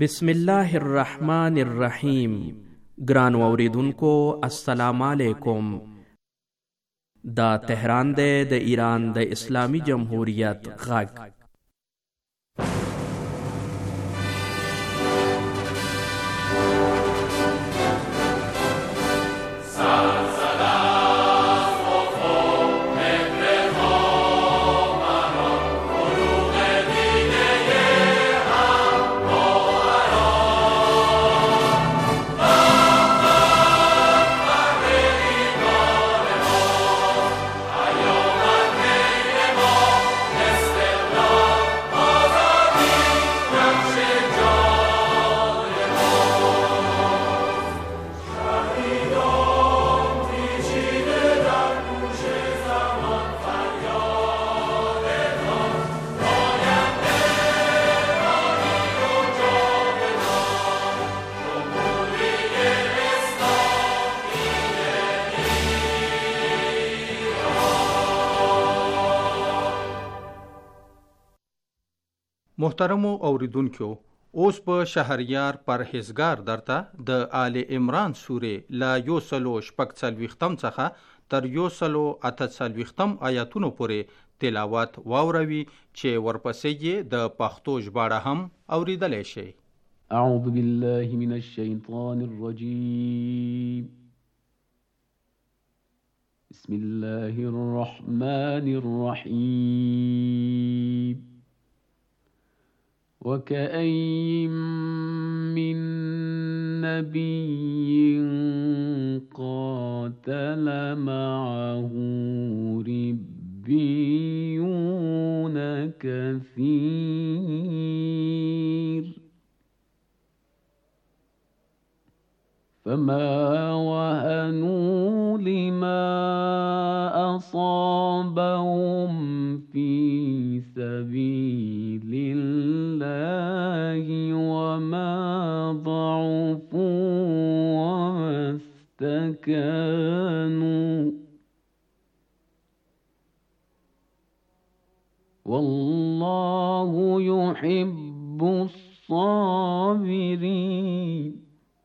بسم الله الرحمن الرحیم. ګران اوریدونکو السلام علیکم. دا تهران دی د ایران د اسلامی جمهوریت غږ. محترمو اوریدونکو، اوس په شهریار پرهیزګار درته د آل عمران سورې لا 146 څخه تر 148 آیاتونو پورې تلاوت واوروي چې ورپسې یې د پښتو ژباړه هم اوریدلی شي. اعوذ بالله من الشیطان الرجیم. بسم الله الرحمن الرحیم. وكأين من نبي قاتل معه ربيون كثير فما وهنوا لما أصابهم في سبيل الله وما ضعفوا وما استكانوا والله يحب الصابرين.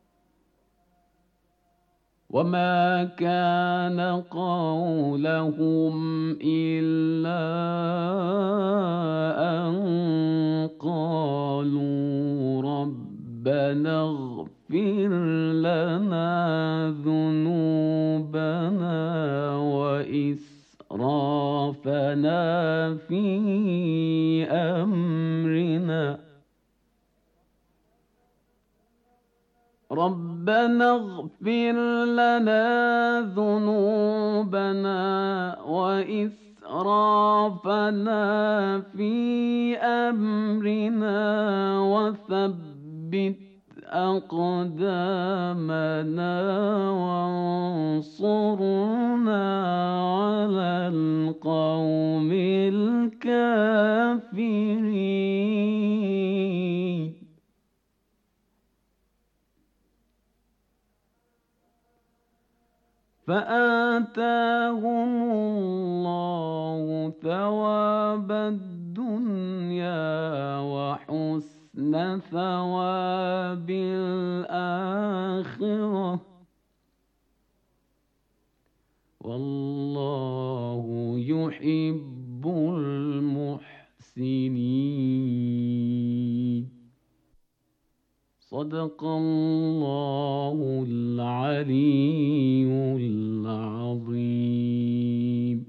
وما كان قولهم إلا أن قالوا ربنا اغفر لنا ذنوبنا وإسرافنا في أمرنا ربنا اغفر لنا ذنوبنا وإسرافنا في أمرنا وثبت أقدامنا وانصرنا على القوم الكافرين. فآتاهم الله ثواب الدنيا وحسن ثواب الآخرة والله يحب المحسنين. صدق الله العلي العظيم.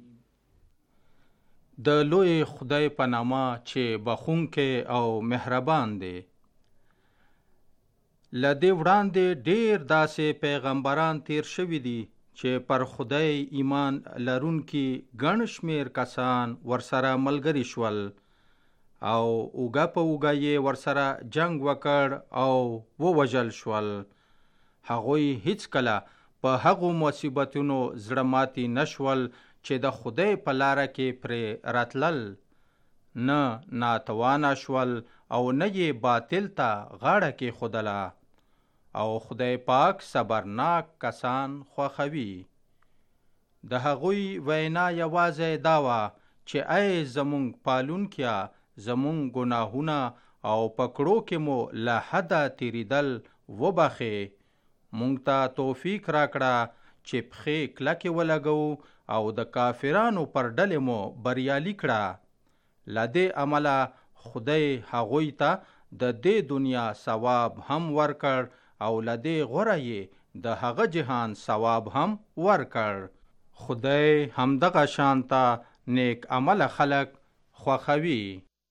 د لوی خدای په نامه چې بخښونکی او مهربان دی. له دې وړاندې ډېر داسې پیغمبران تیر شوي دي چې پر خدای ایمان لرونکي ګڼ شمېر کسان ورسره ملګري شول او اوږه په اوږه یې ورسره جنگ وکړ او ووژل شول. هغوی هیڅکله په هغو مصیبتونو زړه ماتي نشول چې د خدای په لاره کې پرې راتلل، نه ناتوانه شول او نه یې باطل ته غاړه کېښودله. او خدای پاک صبرناک کسان خوښوي. د هغوی وینا یوازې دا وه چې ای زمونږ پالونکیا، زمونږ ګناهونه او پکړو کې مو له حده تیریدل وبخې. مونږ ته توفیق راکړه چې پښې کلکې ولګو او د کافرانو پر ډلې مو بریالي کړه. له دې عمله خدای هغوی ته د دې دنیا ثواب هم ورکړ او له دې غوره یې د هغه جهان ثواب هم ورکړ. خدای همدغه شانته نیک عمل خلق خوښوي.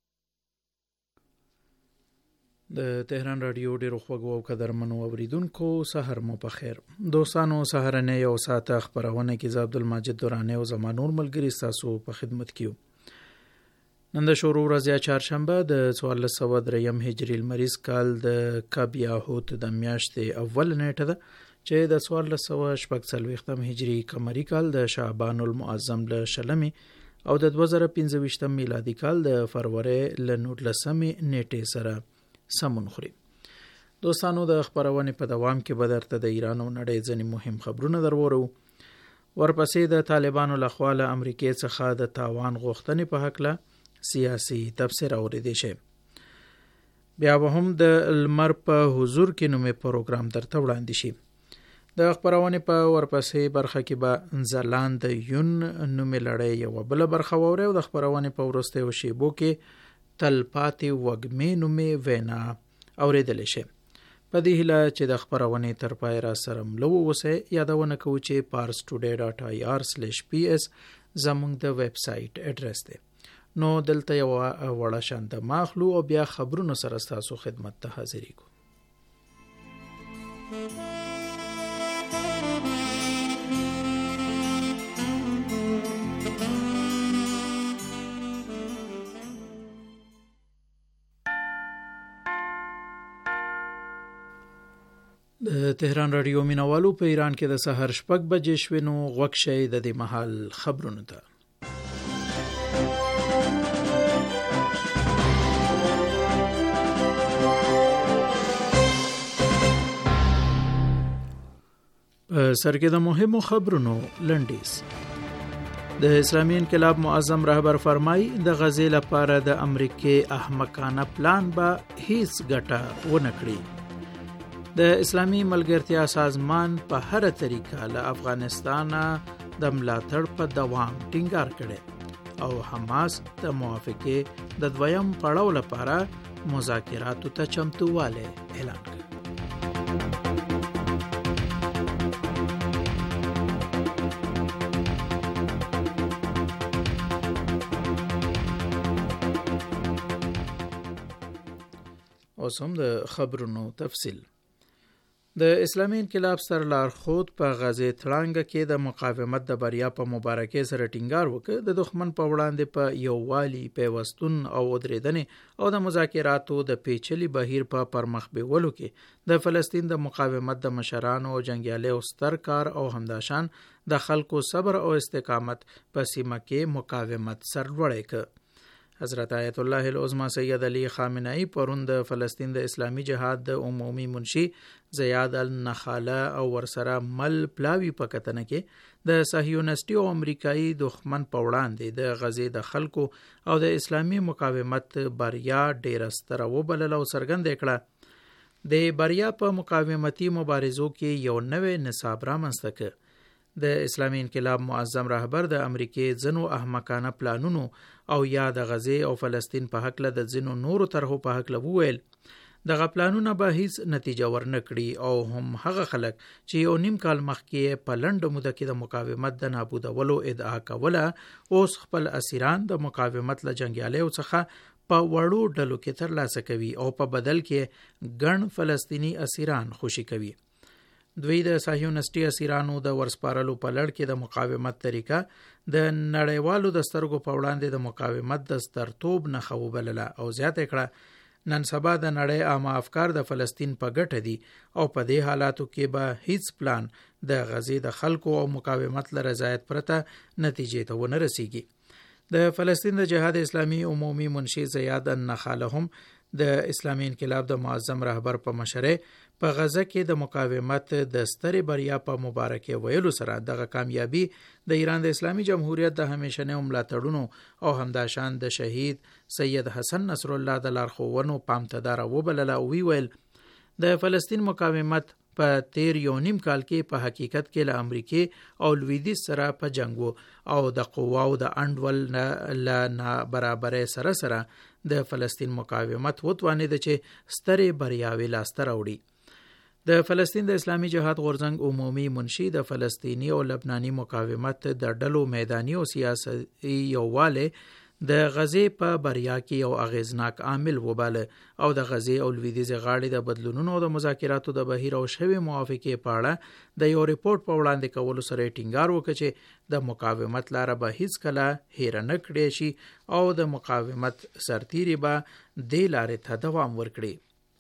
د تهران رادیو ډیرو خوږو او قدرمنو اوریدونکو سحر مو په خیر. دوستانو سحرنه یو ساعته خبرونه کې ز عبدالمجید دورانه او زمانور ملګری تاسو په خدمت کیو. نن د شروع ورځ چهارشنبه د 1403 هجری المریز کال د کابیاهوت د میاشتې اول نیټه ده چې د 1440 هجری قمری کال د شعبان المعظم له شلمي او د 2025 میلادي کال د فروری له 19 نیټه سره سمون خوري. دوستانو د خبرونه په دوام کې بدرته د ایران او نړۍ ځینې مهم خبرونه درورو. ورپسې د طالبانو لخوا له امریکای څخه د تاوان غوښتنې په حق له سیاسي تفسیر اوریدل شي. بیا به هم د لمر په حضور کې نومې پروګرام درته وړاندې شي. د خبرونه په ورپسې برخه کې به زلاند یون نومې لړۍ یو بل برخه وره او د خبرونه په ورسته وشيبو کې تلپاتې وګمې نومې وینا اوریدل شي. په دې هیله چې د خبرونه تر پای را سره ملو وسه یادونه کوو چې parstoday.ir/ps زموږ د ویب سټ اډرس دی. نو دلته یو وړه شانت ماخلو او بیا خبرونو سره تاسو خدمت ته حاضرې کو. د تهران رادیو مینوالو په ایران کې د سحر شپږ بجې شوې نو غوږ شئ د دې مهال خبرونو ته. په سر کې د مهمو خبرونو لنډیز. د اسلامي انقلاب معظم رهبر فرمای د غزې لپاره د امریکای احمقانه پلان به هیڅ ګټه ونه کړي. د اسلامي ملګرتیا سازمان په هر طریقه له افغانستان د ملاتړ په دوام ټینګار کړي او حماس د موافقه د دویم پړاو لپاره مذاکراتو ته چمتواله اعلان کړ. اوسم د خبرونو تفصیل. د اسلامي انقلاب سرلارښود په غزې تړانګه کې د مقاومت د بریا په مبارکۍ سره ټینګار وکړ. د دښمن په وړاندې په یووالي پیوستون او درېدنې او د مذاکراتو د پیچلي بهیر په پرمخ بیولو کې د فلسطین د مقاومت د مشرانو او جنگیالیو ستر کار او همداشان د خلکو صبر او استقامت په سیمه کې مقاومت سرلوړی کړ. حضرت آیت الله العظمى سید علی خامنه‌ای پرون د فلسطین د اسلامی جهاد د عمومي منشي زیاد النخاله او ورسره مل پلاوی په کتنه کې د صهیونیسټي او امریکایي دښمن په وړاندې د غزې د خلکو او د اسلامی مقاومت بریا ډیره ستره وبلل او څرګند کړه. د بریا په مقاومتي مبارزو کې یو نوې نصاب رامنځته کړ. د اسلامي انقلاب معظم رهبر د امریکای ځنو احمقانه پلانونو او یا د غزې او فلسطین په حق له د ځنو نورو طرحو په حق له وویل دغه پلانونه به هیڅ نتیجه ورنکړي او هم هغه خلک چې یو نیم کال مخکې په لنډه موده کې د مقاومت د نابودولو ادعا کوله اوس خپل اسیران د مقاومت له جنگیالیو څخه په وړو ډلو کې ترلاسه کوي او په بدل کې ګڼ فلسطینی اسیران خوشي کوي. دوی د صهیونیسټي اسیرانو د ورسپارلو په لړ کې د مقاومت طریقه د نړیوالو د سترګو په وړاندې د مقاومت د سترتوب نه خوبلله او زیاته کړه نن سبا د نړۍ عامه افکار د فلسطین په ګټه دي او په دې حالاتو کې به هیڅ پلان د غزې د خلکو او مقاومت له رضایت پرته نتیجې ته ونه رسیږي. د فلسطین د جهاد اسلامی عمومي منشي زیاد النخاله هم د اسلامي انقلاب د معظم رهبر په مشره په غزه کې د مقاومت د سترې بریا په مبارکه ویلو سره دغه کامیابی د ایران د اسلامي جمهوریت د همیشنه ملاتړونو او همداشان د شهید سید حسن نصر الله د لارښوونو پامتدار وبلله او ویل د فلسطین مقاومت په تیر یو نیم کال کې په حقیقت کې له امریکای او لویدیځ سره په جنگ او د قواو د انډول نه برابرې سره سره د فلسطین مقاومت وتوانید چې سترې بریاوي لاسته راوړي. د فلسطین د اسلامي جهاد غورځنګ عمومي منشي د فلسطینی او لبناني مقاومت د ډلو میداني او سیاسي یوواله د غزې په بریا کې یو اغیزناک عامل وباله او د غزې او لویدیځ غاړې د بدلونونو او د مذاکراتو د بهیر او شوی موافقه په اړه د یو ریپورت په وړاندې کولو سره ټینګار وکړ چې د مقاومت لاره به هیڅ کله هیر نه کړي شي او د مقاومت سرتیری به د لارې ته دوام ورکړي.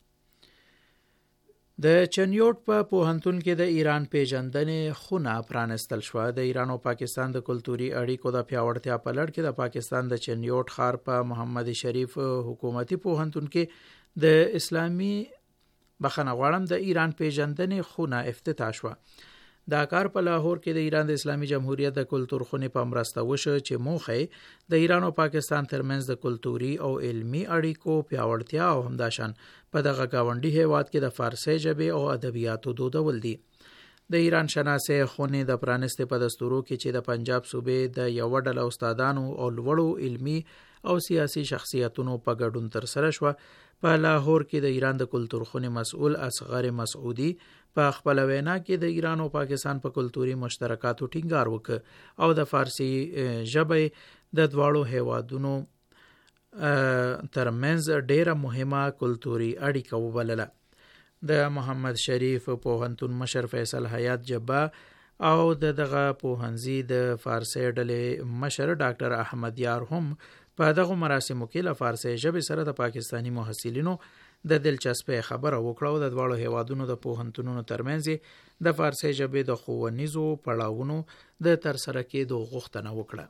د چنیوټ په پوهنتون کې د ایران پیژندنې خونه پرانستل شو. د ایران او پاکستان د کلتوري اړیکو د پیاوړتیا په لړ کې د پاکستان د چنیوټ ښار په محمد شریف حکومتي پوهنتون کې د اسلامي بخښنه د ایران پیژندنې خونه افتتاح شو. دا کار په لاهور کې د ایران د اسلامي جمهوریت د کلتور خونې په مرسته وشو چې موخه د ایران او پاکستان ترمنځ د کلتوري او علمی اړیکو پیاوړتیا او همداشان په دغه گاونډي هیواد کې د فارسی ژبې او ادبیاتو دودول دي. د ایران شناسه خونې د پرانستې په دستورو کې چې د پنجاب صوبې د یو ډله استادانو او لوړو علمی او سیاسي شخصیتونو په ګډون تر سره شو. په لاهور کې د ایران د کلتور خونې مسؤل اصغر مسعودي په خپل وینا کې د ایران او پاکستان په کلتوري مشترکاتو ټینګار وکړ او د فارسی ژبې د دواړو هیوادونو ترمنځ ډیره مهمه کلتوري اړیکه وبلله. د محمد شریف پوهنتون مشر فیصل حیات جبا او دغه پوهنځي د فارسی ډلې مشر ډاکټر احمد یار هم په دغه مراسمو کې له فارسی ژبې سره د پاکستانی محصلینو د دلچسپۍ خبره وکړه او د دواړو هیوادونو د پوهنتونونو ترمنځ د فارسی ژبې د ښوونیزو پړاوونو د ترسره کېدو غوښتنه وکړه.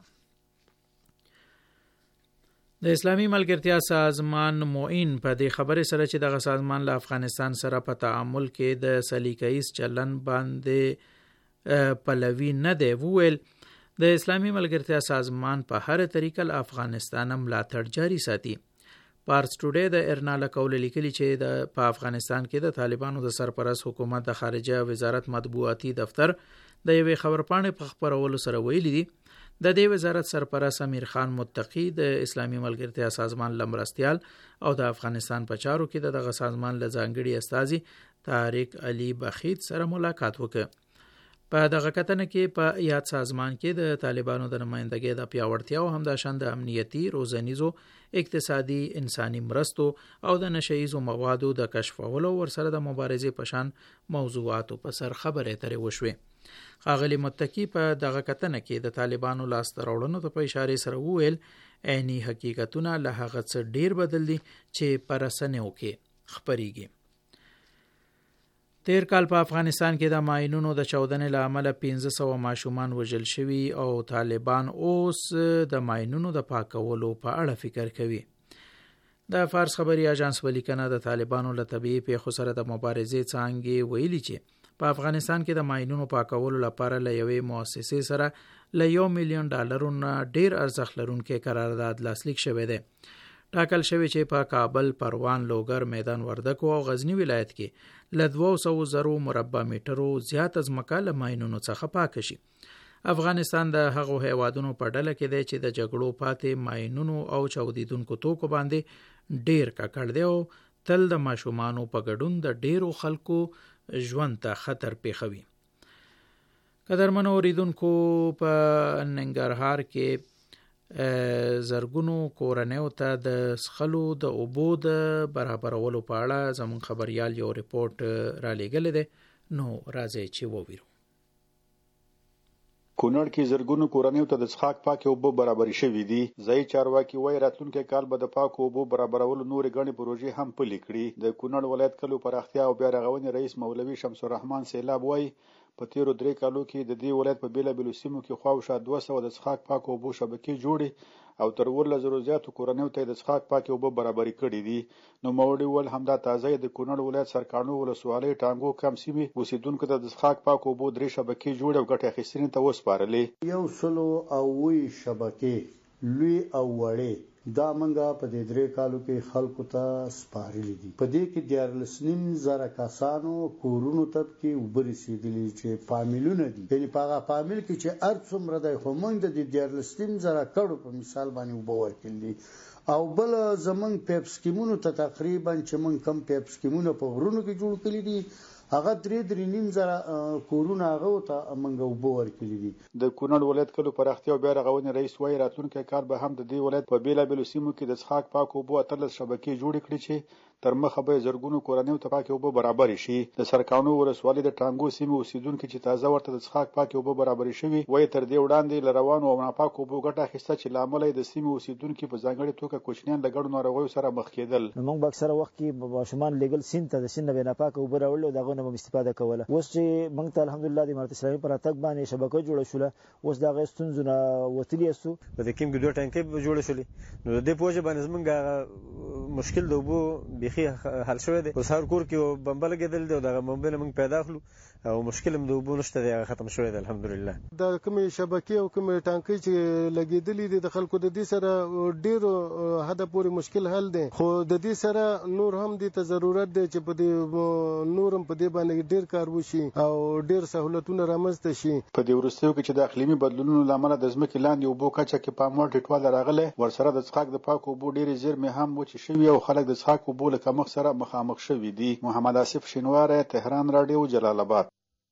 د اسلامي ملګرتیا سازمان معین په دې خبره سره چې دغه سازمان له افغانستان سره په تعامل کې د سلیقه‌ایز چلن باندې پلوي نه دی وویل د اسلامي ملګرتیا سازمان په هر طریقه له افغانستان ملاتړ جاري ساتي. پارس ټوډے د ارناله کول لیکلي چې په افغانستان کې د طالبانو د سرپرست حکومت د خارجه وزارت مطبوعاتي دفتر د یوې خبرپاڼې په خبرولو سره ویلي دي د دې وزارت سرپرست امیر خان متقی د اسلامي ملګرتیا سازمان لمرستیال او د افغانستان په چارو کې دغه سازمان له ځانګړي استازي طارق علي بخیت سره ملاقات وکړ. په دغه کتنه کې په یاد سازمان کې د طالبانو د نمائندګۍ د پیاوړتیا او همداشان د امنیتي، روزنیزو، اقتصادي، انساني مرستو او د نشهیزو موادو د کشفولو ورسره د مبارزې په شان موضوعاتو په سر خبرې اترې وشوې. ښاغلي متقی په دغه کتنه کې د طالبانو لاسته راوړنو ته په اشاره سره وویل عیني حقیقتونه له هغه څه ډیر بدل دي چې په رسنیو کې خپریږي. تیر کال په افغانستان کې د ماینونو د چاودنې له امله 1500 ماشومان وژل شوي او طالبان اوس د ماینونو د پاکولو په اړه فکر کوي. د فارس خبري اژانس ولیکنه د طالبانو له طبيعي پیښو سره د مبارزې څانګې ویلي چې په افغانستان کې د ماینونو پاکولو لپاره له یوې مؤسسې سره له $1 ملیون ډیر ارزښت لرونکي قرارداد لاسلیک شوی دی. ټاکل شوی چې په کابل، پروان، لوګر، میدان وردګو او غزنی ولایت کې له 200,000 مربع میټرو زیات ځمکه له ماینونو څخه پاک شي. افغانستان د هغو هیوادونو په ډله کې دی چې د جګړو پاتې ماینونو او چاودیدونکو توکو باندې ډیر ککړ دی او تل د ماشومانو په ګډون د ډیرو خلکو ژوند ته خطر پیښوي. قدرمنو اوریدونکو، په ننګرهار کې زرګونو کورنیو ته د څښلو د اوبو د برابرولو په اړه زموږ خبريال یو ریپورت را لېږلی دی. نو راځئ چې وویرو. کونړ کې زرګونو کورنیو ته د څښاک پاکې اوبه برابرې شوې دي. ځایي چارواکي وایي راتلونکی کال به د پاکو اوبو برابرولو نورې ګڼې پروژې هم پلي کړي. د کونړ ولایت کلو پراختیا او بیا رغونې رئیس مولوي شمس الرحمن سیلاب وایي په تیرو 3 کالو کې د دې ولایت په بیلابیلو سیمو کې خواوشا 200 د څښاک پاکو اوبو شبکې جوړې او تر 14,000 زیاتو کورنیو ته د څښاک پاکې اوبه برابري کړې دي. نو موړي ول همدا تازه د کونړ ولایت سرکانو ولسوالۍ ټانګو کم سیمې اوسیدونکو ته د څښاک پاکو اوبو 3 شبکې جوړې او ګټې اخیستنې ته وسپارلې. 100 شبکې لوی او وړې دا منګه په دې 3 کالو کې خلکو ته سپارلې دي. په دې کې 14,000 کسانو کورونو ته کې وبرسېدلې چې فامیلونه دي. یعنی په هغه فامیل کې چې هر څومره د خومنګ د 14,000 کډو په مثال باندې وبور کړي او بل زمنګ پیپ سکیمونو ته تقریبا چې من کم پیپ سکیمونو په ورونو کې جوړ کړي دي هغه 3.5 کورونه هغه ته منګه وبور کړي دي. د کونړ ولایت کلو پراختیا او بیا رغونې رئیس وایي راتلونکي کال به هم د دې ولایت په بیلابیلو سیمو کې د څښاک پاکو اوبو 13 شبکې جوړې کړي چې تر مخه به زرګونو کورنیو ته پاکې اوبه برابر شي. د سرکانو ولسوالۍ د ټانګو سیمې اوسیدونکو چې تازه ورته د څښاک پاکې اوبه برابر شوي وایي تر دې وړاندې لروانو او ناپاکو اوبو ګټه اخیسته چې لامل د سیمې اوسیدونکو په ځانګړي توګه کوچنیان د ګډو ناروغیو سره مخ کېدل. موږ به اکثره وخت کې ماشومان لګل سین ته د سین نه ناپاکه اوبه راوړل او دغه نه استفاده کوله. اوس چې موږ ته الحمدلله د امارت اسلامي پر اتک باندې شبکه جوړه شوله اوس دغه ستونزونه وتلی اسو په دې کې دوه ټانکې جوړه شولې نو د دې پوجا باندې موږ مشکل د اوبو بيخي حل شوی دی. اوس هر کور کې بمبل کېدل دی دغه بمبل موږ پیدا کړو او مشکل هم د اوبو نشته دی ختم شوی دی الحمدلله. د کومې شبکې او کومې ټانکې چې لګېدلې دي د خلکو د دې سره ډېر حد پورې مشکل حل دی خو د دې سره نور هم د ته ضرورت دی چې په دې نورم په دې باندې ډېر کار وشي او ډېر سہولتونه رامنځته شي. په دې وروستیو کې چې د اقلیمي بدلونونو لامل د ځمکې لاندې اوبو کچه کې پاموړ ټیټوالی راغلی ورسره د څښاک د پاکو اوبو ډېرې زیرمې هم وچې شوي او خلک د څښاک اوبو له کمښت سره مخامخ شوي دي. محمد آصف شینواری، تهران راډیو، جلال آباد.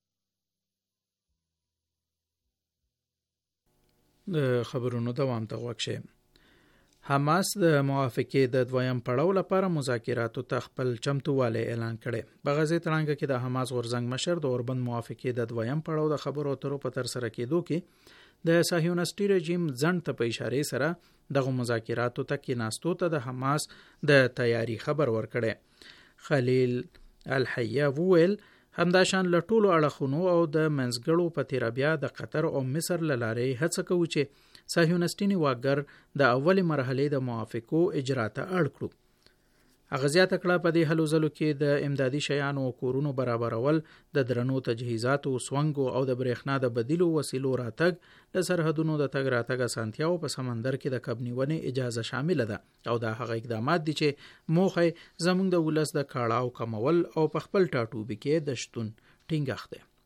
د خبرونو دوام ته وکشه. حماس د موافقې د دویم پړاو لپاره مذاکراتو ته خپل چمتووالی اعلان کړي. په غزې تړانګه کې د حماس غورځنګ مشر د اوربند موافقې د دویم پړاو د خبرو اترو په تر سره کېدو کې د صهیونیستي رژیم ځنډ ته په اشاره سره دغه مذاکراتو ته کېناستو ته د حماس د تیاری خبر ورکړي. خلیل الحیا وویل همداشان له ټولو اړخونو او د منځګړو په تیر بیا د قطر او مصر له لارې هڅه کوي چې صهیونیستي نیواګر د اولي مرحلې د موافقو اجرا ته اړ کړو. هغه زیاته کړه په دې هلو ځلو کې د امدادي شیانو او کورونو برابرول د درنو تجهیزاتو سونګو او د برېښنا د بدیلو وسیلو راتګ د سرحدونو د تګ راتګ اسانتیاو په سمندر کې د کبنیونې اجازه شامل ده او دا هغه اقدامات دي چې موخه زموږ د ولس د کاړاو کمول او په خپل ټاټوبي کې د شتون ټینګښت ده.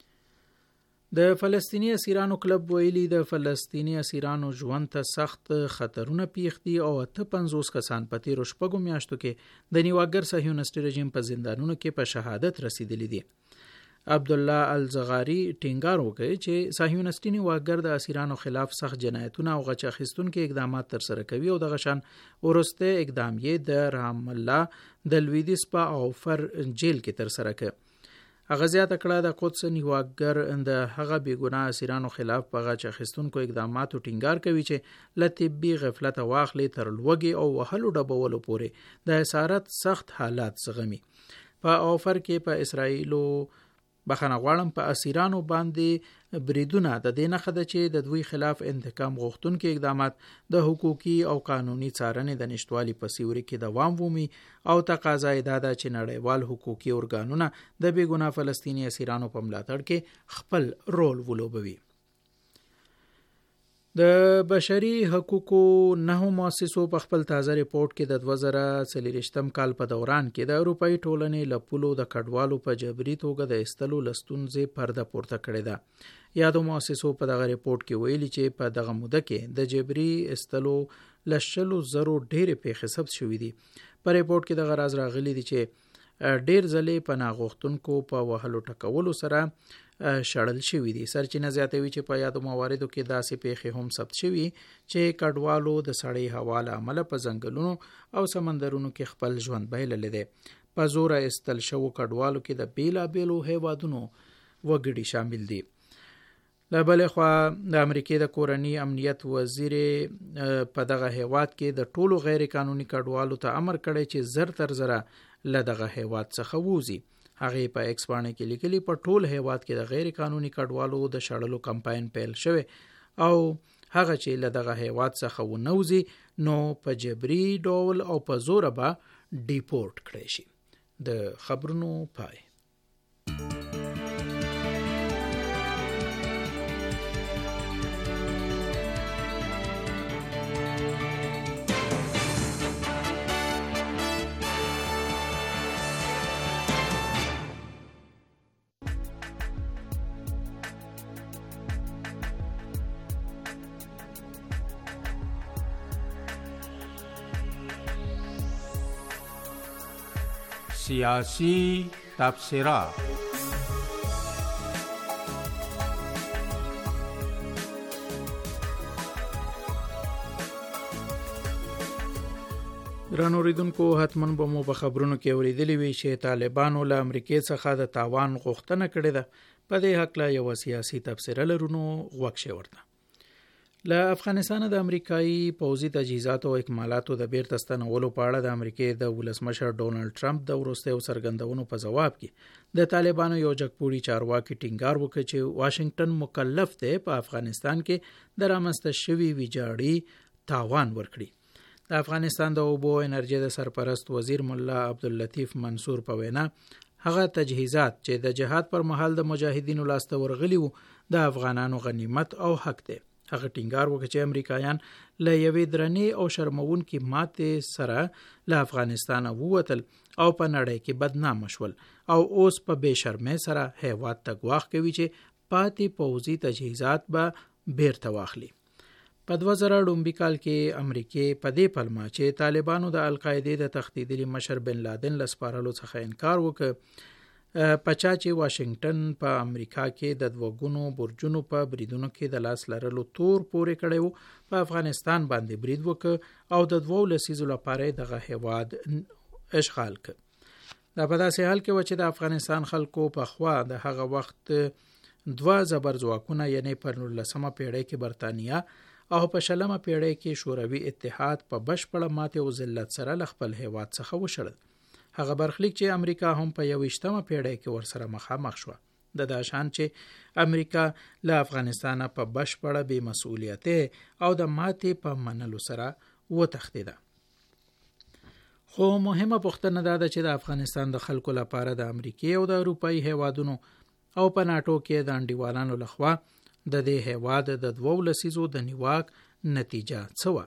د فلسطینی اسیرانو کلب ویلي د فلسطینی اسیرانو ژوند ته سخت خطرونه پیښ دي او 50 کسان په تیرو شپږو میاشتو کې د نیواګر صهیونیستي رژیم په زندانونو کې په شهادت رسیدلي دي. عبدالله الزغاری ټینګار وکړي چې صهیونیستي نیواګر د اسیرانو خلاف سخت جنایتونه او غچ اخیستونکو اقدامات تر سره کوي او دغه شان ورسته اقدام یې د رحم الله د لویدیس په اوفر جیل کې تر سره کړ. هغه زیاته کړه د قدس نیواګر د هغه بیګناه اسیرانو خلاف په غچ اخیستونکو اقداماتو ټینګار کوي چې له طبي غفلت واخلي تر لوږې او وهلو ډبولو پورې د اسارت سخت حالات زغمي. په اوفر کې په اسرائیلو بخنه غواړم په اسیرانو باندې بریدونه د دې نښه ده چې د دوی خلاف انتقام غوښتونکي اقدامات د حقوقي او قانوني څارنې د نشټوالي په سیوري کې دوام ومي او تقاضا یې دا ده چې نړیوال حقوقي ارګانونه د بېګناه فلسطیني اسیرانو په ملاتړ کې خپل رول ولوبوي. د بشري حقوقو 9 مؤسسو په خپل تازه ریپورت کې د 2023 کال په دوران کې د اروپאי ټولنې لپولو د کډوالو په جبري توګه د استلو لستونځې پرده پورته کړې ده. یادو مؤسسو په دغه ریپورت کې ویلي چې په دغه موده کې د جبري استلو لشلو زرو ډېرې پیښې ثبت شوې دي. په ریپورت کې دغه راز راغلي دي چې ډېر ځلې پناه غوښتونکو په وهلو ټکولو سره شړل شوي دي. سرچینه زیاتوي چې په یادو مواردو کې داسې پیښې هم ثبت شوي چې کډوالو د سړې هوا له امله په ځنګلونو او سمندرونو کې خپل ژوند بایللی دی. په زوره استل شوو کډوالو کې د بیلابیلو هیوادونو وګړي شامل دي. له بلې خوا د امریکې د کورني امنیت وزیر په دغه هیواد کې د ټولو غیر قانوني کډوالو ته امر کړی چې زر تر زره له دغه هیواد څخه ووځي هغه په ایکس باندې کې لیکلي په ټول هیواد کې د غیر قانوني کډوالو د شړلو کمپاین پیل شوی او هغه چې له دغه هیواد څخه ونوځي نو په جبري ډول او په زور به ډیپورټ کړي شي. د خبرونو پای. سیاسی تبصره. ګرانو اوریدونکو حتماً به مو په خبرونو کې اوریدلی وي چې طالبانو له امریکای څخه د تاوان غوښتنه کړې ده. په دې حق لا یو سیاسي تبصره لرونو غوښ شي ورته. له افغانستان د امریکایي پوځي تجهیزات او اکمالاتو د بیرته ستنولو په اړه د امریکای د ولسمشر ډونالد ټرمپ د وروستیو څرګندونو په جواب کې د طالبانو یو جګپوړي چارواکي ټینګار وکړ چې واشنگټن مکلف دی په افغانستان کې د رامنځته شوي ویجاړي تاوان ورکړي. د افغانستان د اوبو انرژي د سرپرست وزیر مولا عبداللطیف منصور په وینا هغه تجهیزات چې د جهاد پر مهال د مجاهدینو لاسته ورغلي وو د افغانانو غنیمت او حق دی. هغه ټینګار وکړ چې امریکایان له یوې درنې او شرمونکې ماتې سره له افغانستان ووتل او په نړۍ کې بدنام شول او اوس په بې شرمۍ سره هیواد ته ګواښ کوي چې پاتې پوځي تجهیزات به بیرته واخلي. په 2000 کال کې امریکای په دې پلمه چې طالبانو د القاعده د تختیدلي مشر بن لادن لسپارلو څخه انکار وکړ، پچا چې واشنگټن په امریکا کې د دوګونو برجونو په بریدونو کې د لاس لرلو تور پورې کړی وو، په افغانستان باندې برید وکړ او د 2 لسیزو لپاره دغه هیواد اشغال کړ. دا په داسې حال کې و چې د افغانستان خلکو په خوا د هغه وخت 2 زبرځواکونه یعنی په 19مه پیړۍ کې برتانیا او په 20مه پیړۍ کې شوروي اتحاد په بشپړه ماته او ذلت سره ل خپل هیواد څخه وشړل. هغه برخلیک چې امریکا هم په 21مه پیړۍ کې ورسره مخامخ شو، د داشان چې امریکا له افغانستان په بشپړه بې مسؤلیته او د ماتې په منلو سره وتښتیده. خو مهمه پوښتنه ده چې د افغانستان د خلکو لپاره د امریکای او د اروپאי هیوادونو او په ناتو کې د انډیوالانو لخوا د دې هیواد د 2 لسیزو د نیواک نتیجه څه و؟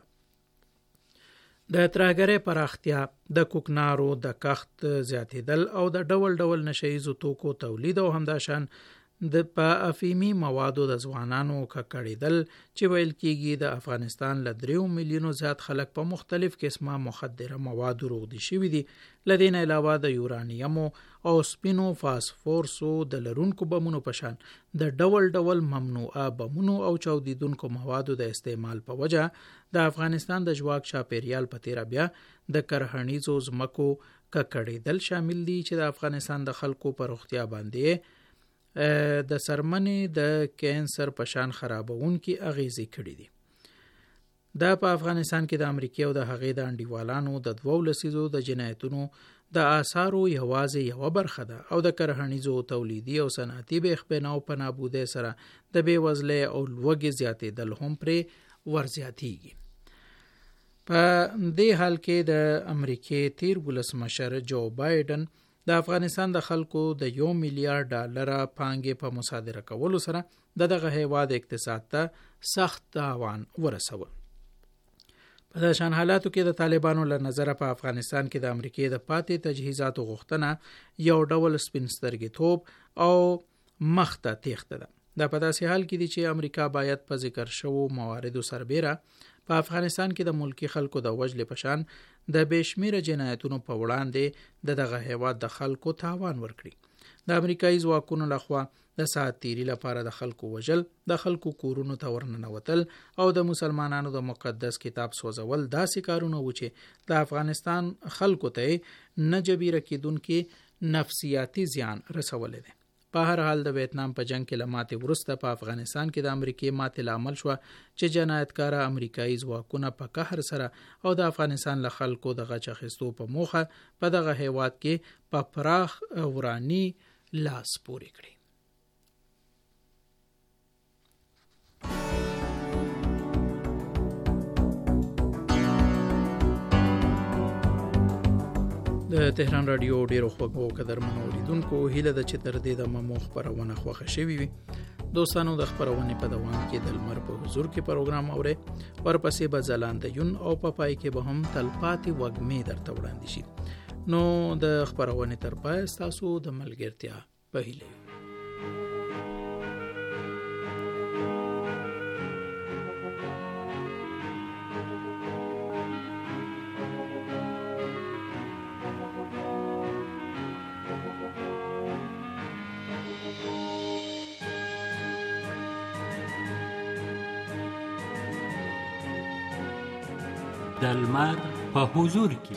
د ترهګرۍ پراختیا، د کوکنارو د کښت زیاتېدل او د ډول ډول نشهیزو توکو تولید او همداشان د په افیمی موادو د ځوانانو ککړېدل چې ویل کېږي د افغانستان له 3 میلیونو زیات خلک په مختلف قسمه مخدره موادو روغدي شوي دي. له دې نه علاوه د یورانیمو او سپینو فاسفورسو د لرونکو بمونو په شان د ډول ډول ممنوعه بمونو او چاودیدونکو موادو د استعمال په وجه د افغانستان د ژواک چاپیریال په تیره بیا د کرهنیزو ځمکو ککړېدل شامل دي چې د افغانستان د خلکو په روغتیا باندې د سرمنې د کینسر په شان خرابونکي اغیزې کړې دي. دا په افغانستان کې د امریکای او د هغې د انډیوالانو د 2 لسیزو د جنایتونو د آثارو یوازې یو برخه ده او د کرهنیزو تولیدي او صنعتي بېخبناو په نابودۍ سره د بېوزلۍ او لوږې زیاتېدل هم پرې ورزیاتېږي. په دې حال کې د امریکای تیر ولسمشر جو بایدن د افغانستان د خلکو د $1 میلیارډ پانګې په مصادره کولو سره دغه هیواد اقتصاد ته سخت تاوان ورسوه. په داسې حالاتو کې د طالبانو له نظره په افغانستان کې د امریکای د پاتې تجهیزاتو غوښتنه یو ډول سپین سترګېتوب او مخ ته تېښته ده. دا په داسې حال کې دي چې امریکا باید په ذکر شوو مواردو سربیره په افغانستان کې د ملکی خلکو د وژلې په شان د بېشمیره جنایتونو په وړاندې دغه هیواد د خلکو تاوان ورکړي. د امریکایي ځواکونو لخوا د ساعت تیری لپاره د خلکو وژل، د خلکو کورونو ته ورننوتل او د مسلمانانو د مقدس کتاب سوځول داسې کارونه و چې د افغانستان خلکو ته نه جبیره کېدونکي نفسیاتي زیان رسولی دی. په هر حال د ویتنام په جنگ کې له ماتې وروسته په افغانستان کې د امریکای ماتې لامل شو چې جنایتکاره امریکایي ځواکونه په قهر سره او د افغانستان له خلکو د غچ اخیستو په موخه په دغه هیواد کې په پراخ ورانی لاس پورې کړي. د تهران رادیو ډیرو خوږو قدرمنو اوریدونکو هیله ده چې تر دې دمه مو خپرونه خوښه شوې وي. دوستانو د خپرونې په دوام کې د لمر په حضور کې پروګرام اورئ، ورپسې به ځلانده یون او په پای کې به هم تلپاتې وږمې درته وړاندې شي. نو د خپرونې تر پای ستاسو د ملګرتیا په هیله. د لمر په حضور کې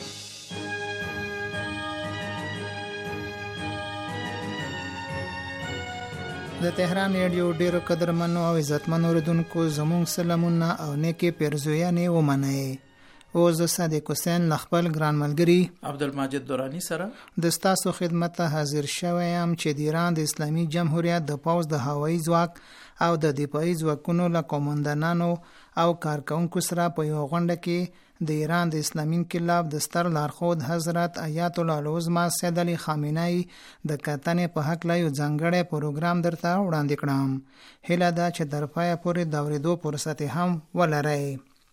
د تهران رادیو ډیرو قدرمنو او عزتمنو اوریدونکو زموږ سلامونه او نیکې پیرزویانې ومنئ. اوس د صادق حسین خپل ګران ملګری عبدالمجید دورانی سره د ستاسو خدمت ته حاضر شوی یم چې د ایران د اسلامي جمهوریت د پوځ د هوایي ځواک او د دفاعي ځواکونو له قومندانانو او کارکونکو سره په یو غونډه کې د ایران د اسلامي انقلاب د ستر لارښود حضرت آیت الله العظمى سید علي خامنه‌ای د کتنې په حق لا یو ځانګړی پروګرام درته وړاندې کړم. هیله ده چې در پایه پورې د اورېدو فرصت هم ولرئ.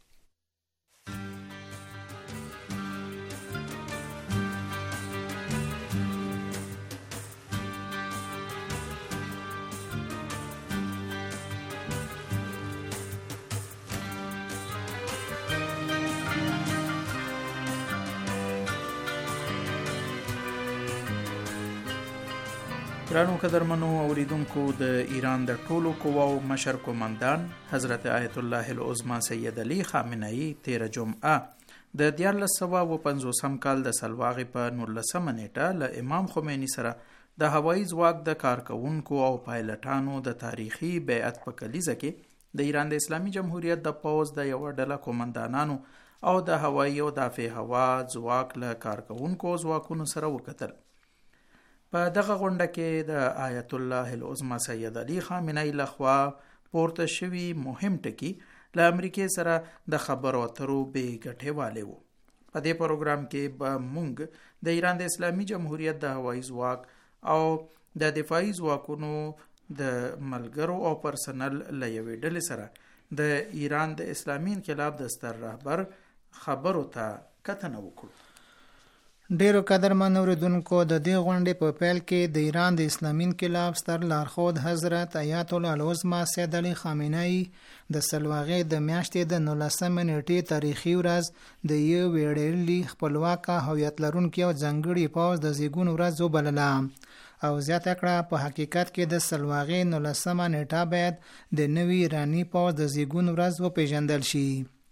ګرانو قدرمنو اوریدونکو، د ایران د ټولو قواو مشر قومندان حضرت آیت الله العظمى سید علي خامنه‌ای 13 جمعه د 1950 کال د سلواغې په 19 نیټه له امام خمینی سره د هوایي ځواک د کارکونکو او پایلټانو د تاریخي بیعت په کلیزه کې د ایران د اسلامي جمهوریت د پوځ د یو ډله قومندانانو او د هوایي او دافع هوا ځواک له کارکونکو ځواکونو سره وکتل. په دغه غونډه کې د آیت الله العظمى سید علي خامنه‌ای لخوا پورته شوي مهم ټکي له امریکای سره د خبرو اترو بې ګټې والي وو. په دې پروګرام کې به موږ د ایران د اسلامي جمهوریت د هوایي ځواک او د دفاعي ځواکونو د ملګرو او پرسنل له یوې ډلې سره د ایران د اسلامي انقلاب د ستر رهبر خبرو ته کتنه وکړو. ډیرو قدرمن اوریدونکو، د دې غونډې په پیل کې د ایران د اسلامي انقلاب ستر لارښود حضرت آیت الله العظمى سید علي خامنه‌ای د سلواغې د میاشتې د 19 نیټې تاریخي ورځ د یو ویړلي خپلواک هویت لرونکي او ځانګړي پوځ د زیږون ورځ وبلله او زیاته کړه په حقیقت کې د سلواغې 19 نیټه باید د نوي ایرانی پوځ د زیږون ورځ وپیژندل شي.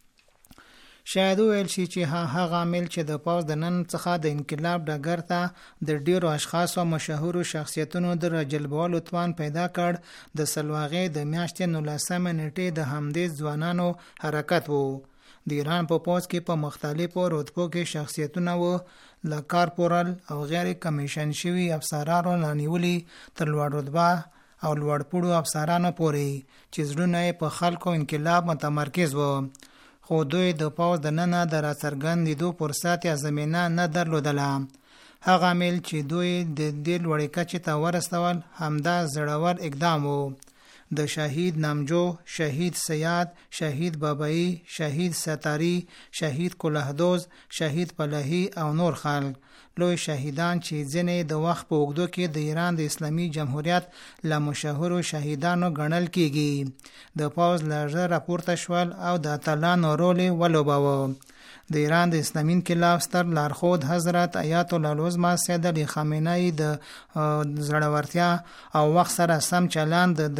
شاید ویل شي چې هغه عامل چې د پوځ د نن څخه د انقلاب ډګر ته د ډیرو اشخاصو او مشهورو شخصیتونو د راجلبولو توان پیدا کړ د سلواغې د میاشتې 19 نیټې د همدې ځوانانو حرکت وو. د ایران په پوځ کې په مختلفو رتبو کې شخصیتونه وو، له کارپورل او غیر کمیشن شوي افسرانو لانیولي تر لوړ رتبه او لوړپوړو افسرانو پورې چې زړونه په خلکو انقلاب متمرکز وو. خو دوی د پوځ د ننه د راڅرګندېدو فرصت یا زمینه نه درلودله. هغه عامل چې دوی د دې لوړې کچې ته ورسول همدا زړور اقدام و. د شهید نامجو، شهید سیاد، شهید بابایی، شهید ستاری، شهید کلهدوز، شهید پلهی او نور خلک لوی شهیدان چې ځینې د وخت په اوږدو کې د ایران د اسلامي جمهوریت له مشهورو شهیدانو ګڼل کیږي د پوځ له زړه راپورته شول او د اتلانو رول یې ولوباوه. د ایران د اسلامي انقلاب ستر لارښود حضرت آیت الله العظمى سید علي خامنه‌ای د زړورتیا او وخت سره سم چلند د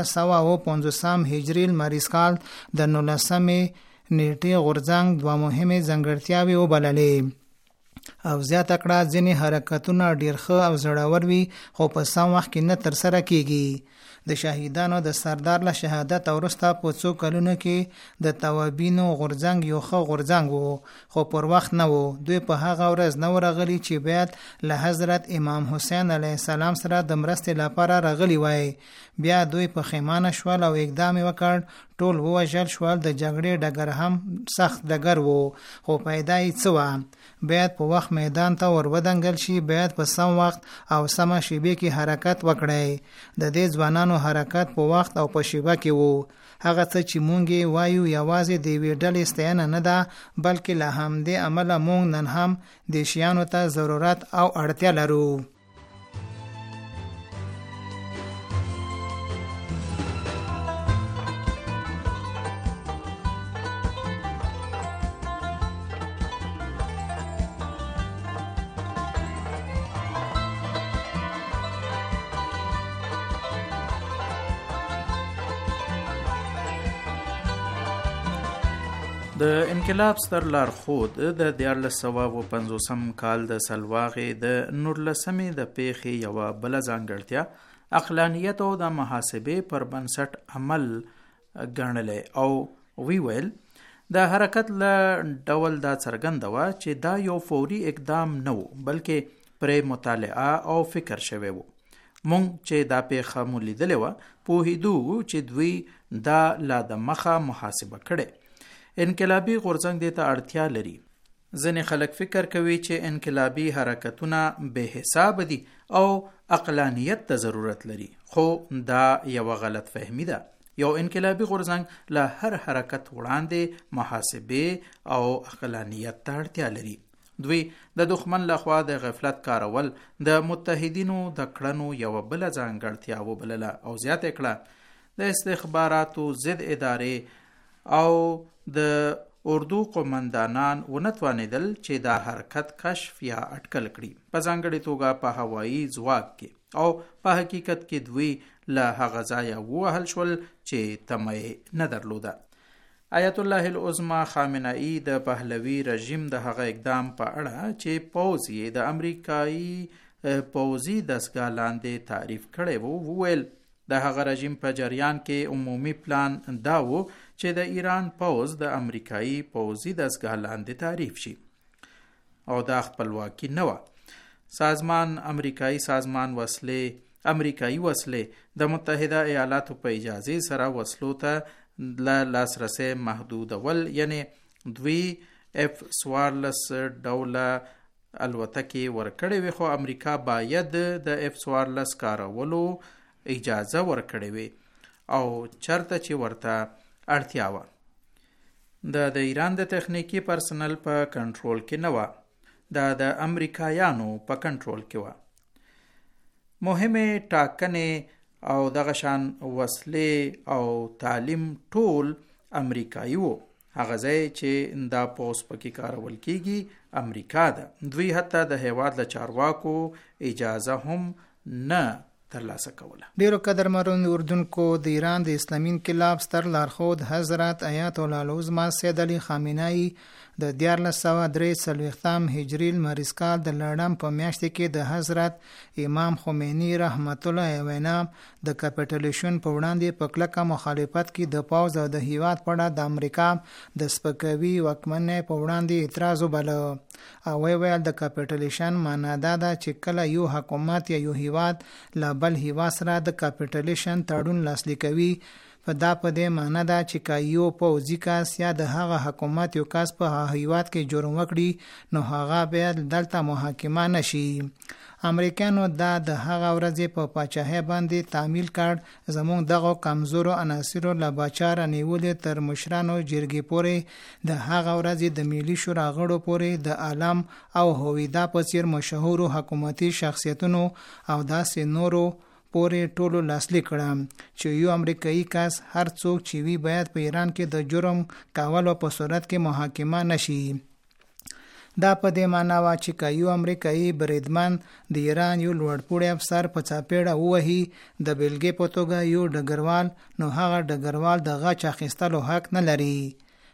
1350 هجري لمریز کال د 19 نیټې غورځنګ دوه مهمه ځانګړتیاوې وبللې. او زیاته کړه ځینې حرکتونه ډیر ښه او زړور وي خو په سم وخت کې نه ترسره کیږي. د شهیدانو د سردار له شهادت وروسته په څو کلونو کې د توابینو غورځنګ یو ښه غورځنګ وو خو پر وخت نه وو. دوی په هغه ورځ نه ورغلي چې باید له حضرت امام حسین علیه السلام سره د مرستې لپاره راغلي وای. بیا دوی پښیمانه شول او اقدام وکړ. ټول ووژل شول. د جګړې ډګر هم سخت ډګر وو خو پیدا یې څه وه؟ باید په وخت میدان ته ورودنګل شي. باید په سم وخت او سمه شیبه کې حرکت وکړي. د دې ځوانانو حرکت په وخت او په شیبه کې وو. هغه څه چې مونږ وایو یوازې د یوې ډلې ستاینه نه ده بلکې له همدې امله مونږ نن هم د شیانو ته ضرورت او اړتیا لرو. د انقلاب ستر لارښود د 1950 کال د سلواغې د 19مې د پیښې یوه بله ځانګړتیا عقلانیت او د محاسبې پر بنسټ عمل ګڼلی او ویل د حرکت له ډول دا څرګنده وه چې دا یو فوري اقدام نه و بلکې پرې مطالعه او فکر شوی و. مونږ چې دا پیښه مو لیدلې وه پوهېدو چې دوی دا لا د مخه محاسبه کړې. انقلابي غورځنګ دې ته اړتیا لري. ځینې خلک فکر کوي چې انقلابي حرکتونه بې حساب دي او عقلانیت ته ضرورت لري خو دا یوه غلط فهمي ده. یو انقلابي غورځنګ له هر حرکت وړاندې محاسبې او عقلانیت ته اړتیا لري. دوی د دښمن لخوا د غفلت کارول د متحدینو د کړنو یوه بله ځانګړتیا وبلله او زیاته کړه د استخباراتو ضد ادارې او د اردو قومندانان ونتوانیدل چې دا حرکت کشف یا اټکل کړي په ځانګړې توګه په هوایي ځواک کې او په حقیقت کې دوی له هغه ځایه ووهل شول چې تمه یې نه درلوده. آیت الله العظمى خامنه‌ای د پهلوي رژیم د هغه اقدام په اړه چې پوځ یې د امریکایي پوځي دستګاه لاندې تعریف کړی وو وویل د هغه رژیم په جریان کې عمومي پلان دا و چې د ایران پوځ د امریکایي پوځي دستګاه لاندې تعریف شي او دا خپلواکي نه وه. امریکایي وسلې د متحده ایالاتو په اجازې سره وسلو ته لاسرسی محدودول یعنی دوی F-14 ډوله الوتکې ورکړې وي خو امریکا باید د F-14 کارولو اجازه ورکړې وي او چرته چې ورته اړتیا وه. د ایران د تخنیکی پرسنل په کنټرول کې نه وه، د امریکایانو په کنټرول کې وه. مهمه ټاکنې او دغه شان وسلې او تعلیم ټول امریکایي وو. هغه ځای چې دا پوس پکې کارول کیږي امریکا ده. دوی حتی د هیواد له چارواکو اجازه هم نه ترلاسه کوله. ډیرو قدرمنو اردوونکو، د ایران د اسلامي انقلاب ستر لارښود حضرت آیت الله العظمى سید علي خامنه‌ای د 1443 هجری لمریز کال د لړم په میاشت کې د حضرت امام خمینی رحمت الله وینا د کاپیټولیشن په وړاندې په کلکه مخالفت کې د پاوز او د هیواد په اړه د امریکا د سپکوي واکمنۍ په وړاندې اعتراض وباله او ویل د کاپیټولیشن معنا دا ده چې کله یو حکومت یا یو هیواد له بل هیواد سره د کاپیټولیشن تړون لاسلیک کوي په دې معنی ده چې یو پوځي کس یا د هغه حکومت یو کس په هیواد کې جرم وکړي نو هغه باید دلته محاکمه نشي. امریکایانو دا د هغه ورځې په پاچاهۍ باندې تعمیل کړ. زموږ دغه کمزورو عناصرو له باچا رانیولې تر مشرانو جرګې پورې د هغه ورځې د ملي شورا غړو پورې د عالم او هویدا په څیر مشهورو حکومتي شخصیتونو او داسې نورو پورې ټولو لاسلیک کړم چې یو امریکایي کس هر څوک چې وی باید په ایران کې د جرم کولو په صورت کې محاکمه نشي. دا په دې معنی وا چې یو امریکایي بریدمن د ایران یو لوړپوړی افسر په چاپېړه ووهي د بیلګې په توګه یو ډګروال، نو هغه ډګروال د غچ اخیستلو حق نه لري.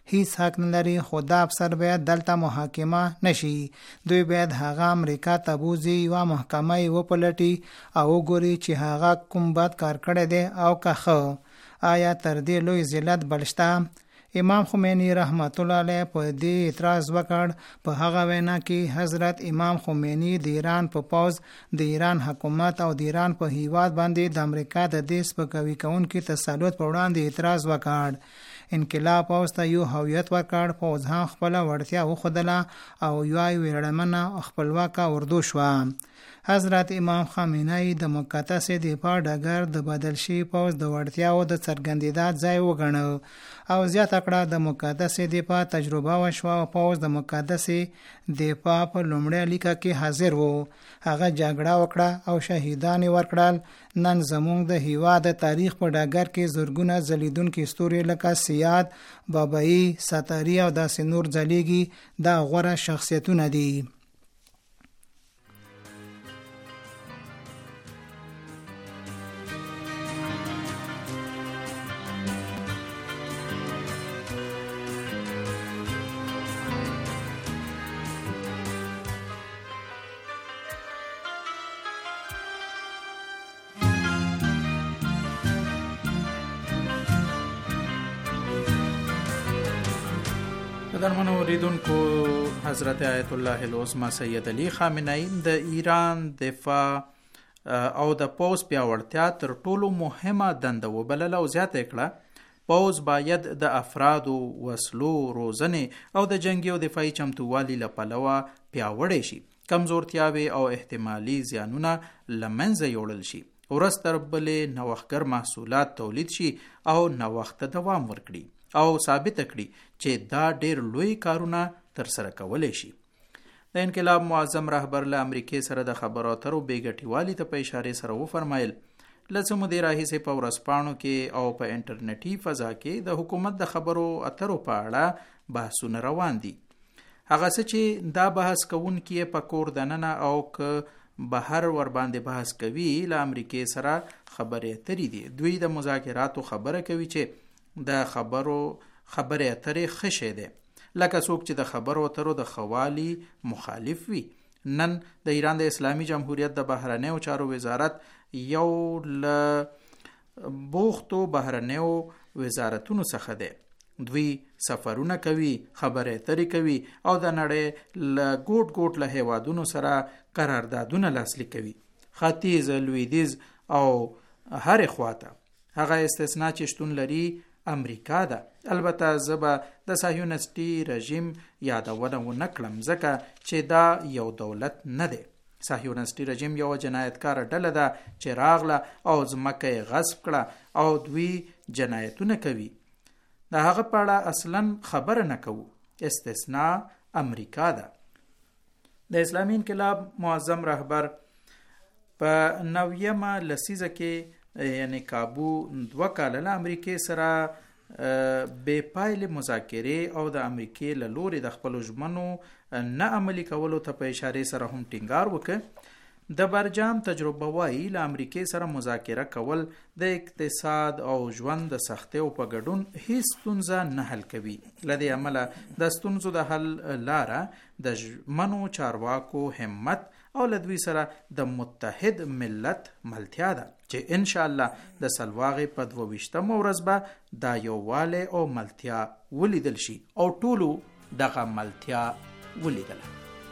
هیڅ حق نه لري، خو دا افسر باید دلته محاکمه نشي. دوی باید هغه امریکا ته بوزي، یوه محکمه یې وپلټي او وګوري چې هغه کوم بد کار کړی دی او که ښه. آیا تر دې لوی ذلت بل شته؟ امام خمینی رحمت الله علیه په دې اعتراض وکړ. په هغه وینا کې حضرت امام خمینی د ایران په پوز، د ایران حکومت او د ایران په هیواد باندې د امریکا د دې سپکاوي کوونکي تسلط په وړاندې اعتراض وکړ. انقلاب پوز ته یو هویت ورکړ. پوز هم خپله وړتیا وښودله او یوه ویړمنه خپلواکه اردو شوه. حضرت امام خامنه‌ای د مقدس دفاع ډګر د بدل شي پوز د وړتیاو د څرګندېدا ځای وګڼه او زیاته کړه د مقدس دفاع تجربه وشوه او پوز د مقدس دفاع په لومړۍ لیکه کې حاضر وو. هغه جګړه وکړه او شهیدان ورکړل. نن زموږ د هیواد د تاریخ په ډګر کې زرګونه ځلیدونکي ستوري لکه سیاد، بابایی، ستاري او داسې نور ځلیږي. دا غوره شخصیتونه دي. قدرمنو اوریدونکو، حضرت آیت الله العظمى سید علی خامنه‌ای د ایران دفاع او د پوز پیاوړتیا تر ټولو مهمه دنده وبلله او زیاته کړه پوز باید د افرادو، وسلو، روزنې او د جنگي او دفاعي چمتووالي له پلوه پیاوړی شي. کمزورتیاوې او احتمالي زیانونه له منځه یوړل شي. ورځ تر بلې نوښتګر محصولات تولید شي او نوښت ته دوام ورکړي او ثابت کړي چې دا ډېر لوی کارونه ترسره کولی شي. د انقلاب معظم رهبر له امریکې سره د خبرو اترو بې ګټیوالي ته په اشارې سره وفرمایل له څه مودې راهیسې په ورځپاڼو کې او په انټرنیټي فضا کې د حکومت د خبرو اترو په اړه بحثونه روان دي. هغه څه چې دا بحث کوونکي په کور دننه او که بهر ور باندې بحث کوي له امریکې سره خبرې اترې دي. دوی د مذاکراتو خبره کوي چې د خبرې اترې ښه شی دی، لکه څوک چې د خبرو اترو د خوالي مخالف وي. نن د ایران د اسلامي جمهوریت د بهرنیو چارو وزارت یو له بوختو بهرنیو وزارتونو څخه دی. دوی سفرونه کوي، خبرې اترې کوي او د نړۍ له ګوټ ګوټ له هیوادونو سره قراردادونه لاسلیک کوي. ختیځ، لویدیځ او هرې خواته. هغه استثناء چې شتون لري امریکا ده. البته زه به د صهیونیستي رژیم یادونه ونه کړم ځکه چې دا یو دولت نه دی. صهیونیستي رژیم یو جنایتکار ډله ده چې راغله او ځمکه یې غصب کړه او دوی جنایتونه کوي. د هغه په اړه اصلا خبره نه کوو. استثناء امریکا ده. د اسلامي انقلاب معظم رهبر په 90مه لسیزه کې یعنی کابو 2 کاله له امریکې سره بې پایلې مذاکرې او د امریکې له لوري د خپلو ژمنو نه عملي کولو ته په اشارې سره هم ټینګار وکړ. د برجام تجربه وایي له امریکې سره مذاکره کول د اقتصاد او ژوند د سختیو په ګډون هیڅ ستونزه نه حل کوي. له دې امله د ستونزو د حل لاره د ژمنو چارواکو همت او له دوی سره د متحد ملت ملتیا ده چې ان شاء الله د سلواغې په 22مه ورځ به دا یووالی او ملتیا ولیدل شي او ټولو دغه ملتیا ولیدله.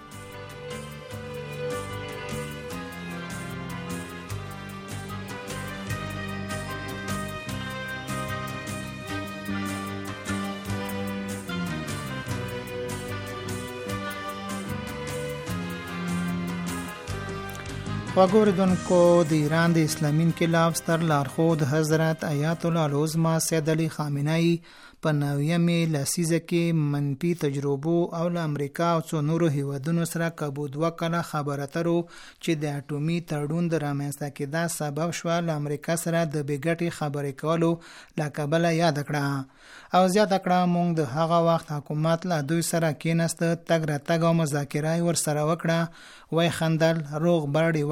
وګوریدونکو، د ایران د اسلامي انقلاب ستر لارښود حضرت آیت الله العظمى سید علی خامنه‌ای په 90مه لسیزه کې منفي تجربو او له امریکا او څو نورو هیوادونو سره کابو 2 کاله خبرو اترو چې د اټومي تړون د رامنځته کېدا سبب شو له امریکا سره د بېګټې خبرې کولو له کبله یاد کړه او زیاته کړه موږ د هغه وخت حکومت له دوی سره کېناست، تګ راتګ او مذاکره ور سره وکړه، وای خندل، روغ برډي وکړه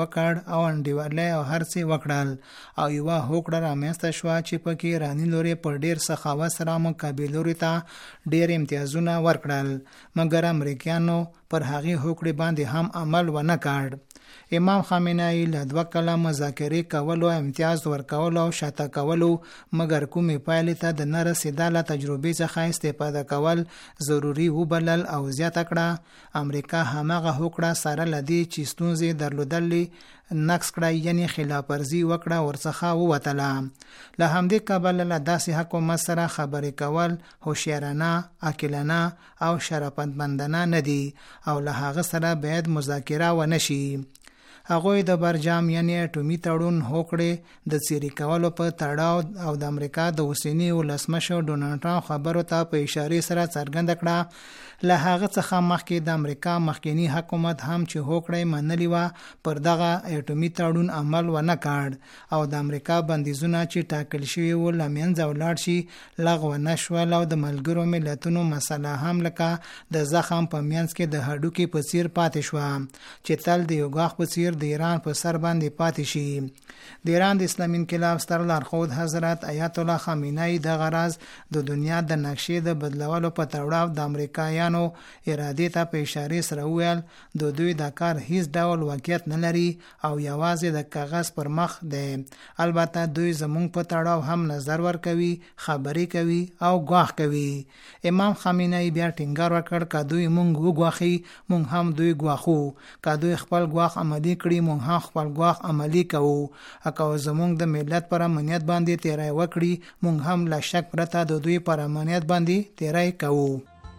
وکړ او انډیوالۍ او هر څه وکړل او یوه هوکړه رامنځته شوه چې پکې رانی لوري پر ډیر سخاوت سره مقابل لوري ته ډیر امتیازونه ورکړل، مګر امریکایانو پر هغې هوکړې باندې هم عمل ونه کړ. امام خامنه‌ای له 2 کاله مذاکرې کولو، امتیاز ورکولو او شاته کولو، مګر کومې پایلې ته د نه رسېدله تجربې څخه استفاده کول ضروري وبلل او زیاته کړه. امریکا هماغه هوکړه سره لدی چې ستونزې درلودلې نقص کړه، یعنی خلاف ورزي وکړه، ورڅخه ووتله. له همدې کبله له داسې حکومت سره خبرې کول هوښیارانه، عاقلانه او شرافتمندانه نه دي او له هغه سره باید مذاکره ونه شي. هغوی د برجام یعنی اټومي تړون هوکړې د څیرې کولو په تړاو او د امریکا د اوسني ولسمشر ډونالډ ټرمپ خبرو ته په اشارې سره څرګنده کړه. له هغه څخه مخکې د امریکا مخکنی حکومت هم چې هوکړه منلې و پر دغه اټومي تړون عمل ونه کړ او د امریکا بندیزونه چې ټاکل شوي و له منځه ولاړ شي لغوه نه شول او د ملګرو ملتونو مسله هم لکه د زخم په منځ کې د هډوکي په څیر پاتې شوه چې تل د یو غاښ په څیر د ایران په سر باندې پاتې شي. د ایران د اسلامي انقلاب ستر لارښود حضرت آیت الله خامنه‌ای د غرض د دنیا د نقشې د بدلولو په تړاو د امریکایانو ارادې ته په اشارې سره وویل د دوی دا کار هیڅ ډول واقعیت نه لري او یوازې د کاغذ پر مخ دی. البته دوی زموږ په تړاو هم نظر ورکوي، خبرې کوي او ګواښ کوي. امام خامنه‌ای بیا ټینګار وکړ که دوی مونږ وګواښي مونږ هم دوی ګواښو، که دوی خپل ګواښ عملي کړي مونږ هم خپل ګواښ عملي کوو، اکه زموږ د ملت پر امنیت باندې تیری وکړي مونږ هم لا شک پرته د دوی پر امنیت باندې تیری کوو.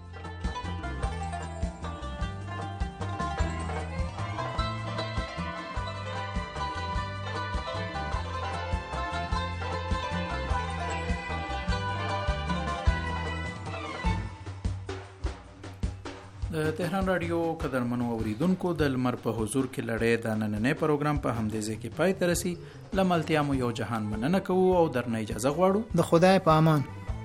د تهران رادیو قدرمنو اوریدونکو د لمر په حضور کې لړۍ د نننۍ پروګرام په همدې ځای کې پای ته رسي. له ملتیا مو یو جهان مننه کوو او درنه اجازه غواړو. د خدای په امان.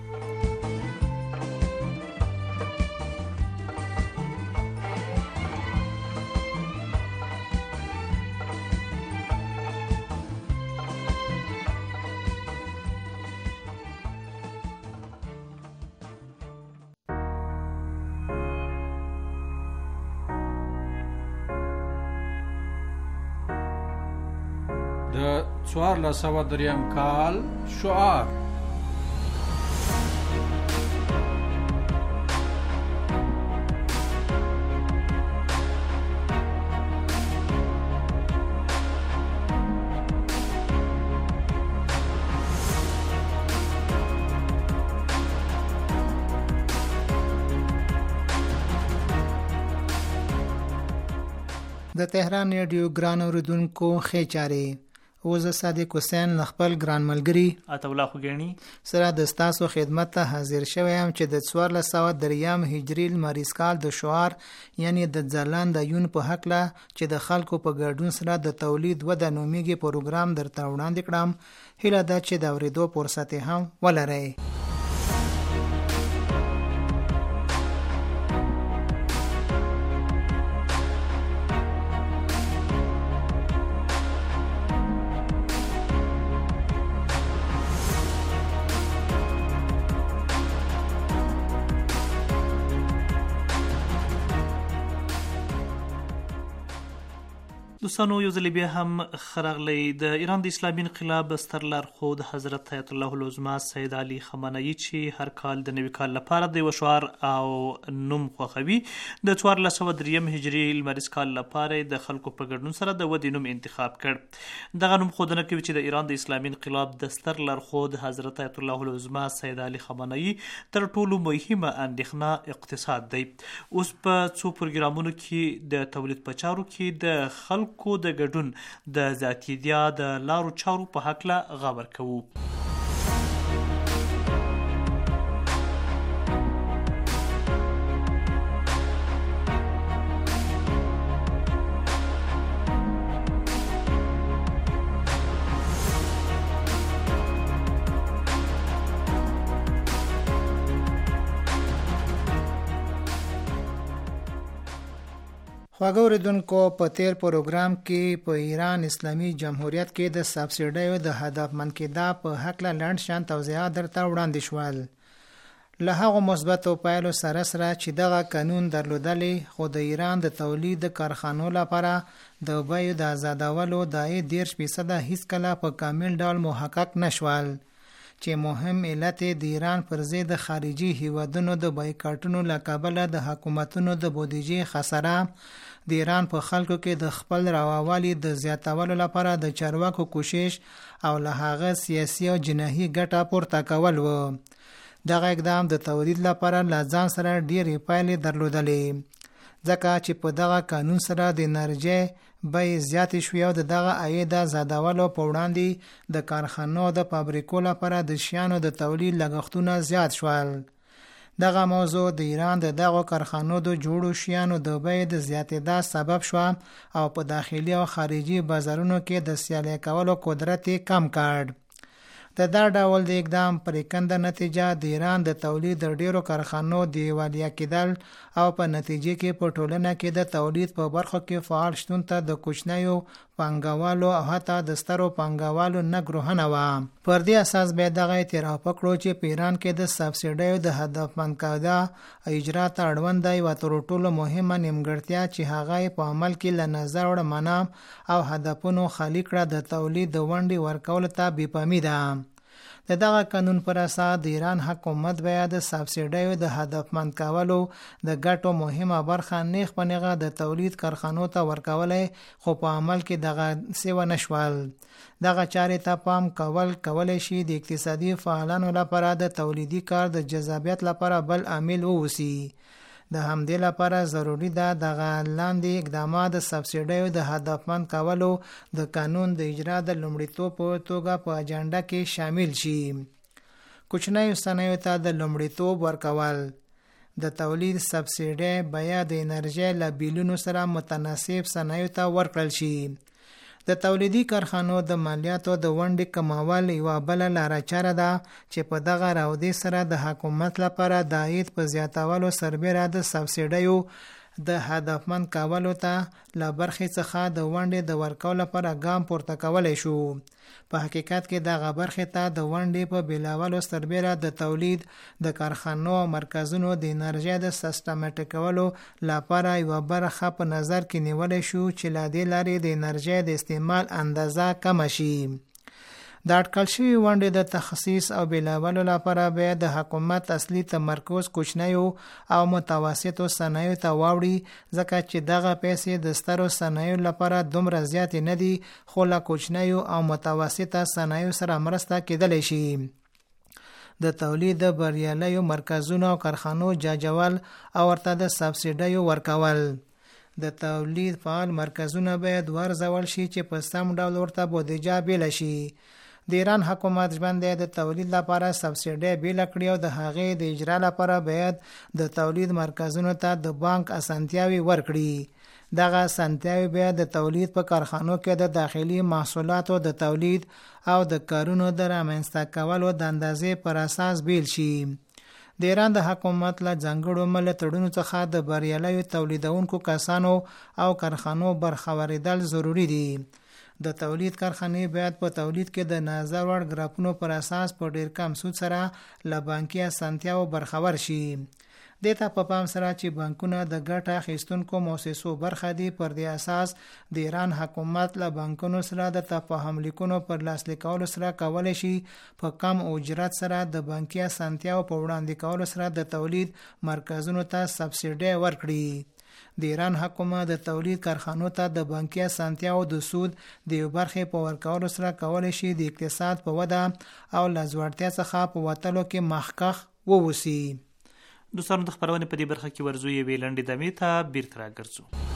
د 1403 کال شعار د تهران رادیو ګران اوریدونکو ښې چارې. اوس صادق حسین خپل ګران ملګری عطا الله خوګیڼي سره د ستاسو خدمت ته حاضر شوی یم چې د 1403 هجری لمریز کال د شعار یعنی د ځلان د یون په حق له چې د خلکو په ګډون سره د تولید و د نومیږي پروګرام درته وړاندې کړم. هیله ده چې د اوریدو فرصت هم ولرئ. دوستانو یو ځل بیا هم خراغلی. د ایران د اسلامي انقلاب ستر لارښود حضرت آیت الله العظمى سید علي خامنه‌ای چې هر کال د نوي کال لپاره د یو شعار او نوم خوښوي، د 1403 هجري لمریز کال لپاره د خلکو په ګډون سره د ودې نوم انتخاب کړ. دغه نوم ښودنه کوي چې د ایران د اسلامي انقلاب د ستر لارښود حضرت آیت الله العظمى سید علي خامنه‌ای تر ټولو مهمه اندېښنه اقتصاد دی. اوس په څو پروګرامونو کې د تولید په چارو کې د خلکو د ګډون د ذاتیدیا د لارو چارو په هکله خبر کوو. خواږه اوریدونکو، په تیر پروګرام کې په ایران اسلامي جمهوریت کې د سبسایډیو د هدفمند کېدا په هکله لنډ شان توضیحات درته وړاندې شول. له هغو مثبتو پایلو سره چې دغه قانون درلودلې، خو د ایران د تولید د کارخانو لپاره د بیو د آزادولو د 10% هیڅکله په کامل ډول محقق نشول، چې مهم علت د ایران پر ضد د خارجي هیوادونو د بایکاټونو له کبله د حکومتونو د بودیجې خساره د ایران په خلکو کې د خپل رواوالي د زیاتولو لپاره د چارواکو کوشش او له هغه سیاسي او جناحي ګټه پورته کول و. دغه اقدام د تولید لپاره له ځان سره ډېرې پایلې درلودلې، ځکه چې په دغه قانون سره د انرژي بیې زیاتې شوې او دغه عاید زیاتولو په وړاندې د کارخانو د فابریکو لپاره د شیانو د تولید لګښتونه زیات شول. دغه موضوع د ایران د دغو کارخانو د جوړو شیانو د بیې د زیاتېدا سبب شو او په داخلي او خارجي بازارونو کې د سیالي کولو قدرت کم کړ. د دا ډول د اقدام پرېکنده نتیجه د ایران د تولید د ډیرو کارخانو دیوالیا کېدل او په نتیجه کې په ټولنه کې د تولید په برخو کې فعال شتون ته د کوچنیو پانګوالو او حتی د سترو پانګوالو نه ګروهنه وه. پر دې اساس به دغه اعتراف وکړو چې په ایران کې د سبسایډیو د هدفمند کېدا اجرا ته اړوند دی و تر ټولو مهمه نیمګړتیا چې هغه په عمل کې له نظر وړ معنا او هدفونو خالی کړه د تولید د ونډې ورکول ته بې پامي ده. د دغه قانون پر اساس د ایران حکومت بیا د سبسایډیو د هدفمند کولو د ګټو مهمه برخه نیغ په نیغه د تولید کارخانو ته ورکولای، خو په عمل کې دغه سیو نشول. دغه چارې ته پام کولای شي د اقتصادي فعالانو لپاره د تولیدي کار د جذابیت لپاره بل عامل ووسی. د همدې لپاره ضروری ده دغه لاندې اقدامات د سبسایډیو د هدفمند کولو د قانون د اجرا د لومړیتوب په توګه په اجنډا کې شامل شي. کوچنیو صنایعو ته د لومړیتوب ورکول، د تولید سبسایډي بیا د انرژي له بیلونو سره متناسب صنایعو ته ورکړل شي. د تولیدي کارخانو د مالیاتو د ونډې کمول یوه بله لاره چاره ده چې په دغه راودې سره د حکومت لپاره د عاید په زیاتولو سربیره د سبسایډیو د هدفمند کولو ته له برخې څخه د ونډې د ورکولو لپاره ګام پورته کولی شو. په حقیقت کې دغه برخې ته د ونډې په بیلولو سربیره د تولید د کارخانو او مرکزونو د انرژي د سیستماتیکولو لپاره یوه برخه په نظر کې نیولی شو چې له دې لارې د انرژي د استعمال اندازه کمه شي. د اټکل شوي ونډې د تخصیص او بیلولو لپاره باید د حکومت اصلي تمرکز کوچنیو او متوسطو صنایعو ته واوړي، ځکه چې دغه پیسې د سترو صنایعو لپاره دومره زیاتې نه دي، خو له کوچنیو او متوسطه صنایعو سره مرسته کېدلی شي. د تولید د بریالیو مرکزونو او کارخانو جاجول او ورته د سبسایډیو ورکول. د تولید فعال مرکزونه باید ورزول شي چې په سم ډول ورته بودیجه بیله شي. د ایران حکومت ژوند د تولید لپاره سبسایډي بیل کړی او د هغې د اجرا لپاره باید د تولید مرکزونو ته د بانک اسانتیاوي ورکړي. دغه اسانتیاوي باید د تولید په کارخانو کې د داخلي محصولاتو د تولید او د کارونو د رامنځته کولو د اندازې پر اساس بیل شي. د ایران د حکومت له ځانګړو ملاتړونو څخه د بریالیو تولیدونکو کسانو او کارخانو برخوریدل ضروری دي. د تولید کارخانې باید په تولید کې د نظر وړ ګراپونو پر اساس په ډیر کم سود سره له بانکي اسانتیاو برخور شي. د ته په پام سره چې بانکونه د ګټه اخیستونکو مؤسسو برخه دي، پر دې اساس د ایران حکومت له بانکونو سره د تفاهم لیکونو پر لاسلیک کولو سره کولای شي په کم اجرت سره د بانکي اسانتیاو په وړاندې کولو سره د تولید مرکزونو ته سبسایډي ورکړي. د ایران حکومت د تولید کارخانو ته د بانکي اسانتیاو د سود د یو برخې په ورکولو سره کولای شي د اقتصاد په وده او له ځوړتیا څخه په وتلو کې مخکخ ووسی. دوستانو د خبرونې په دې برخه کې ورزو یوې لنډې دمې ته بیرته راګرځو.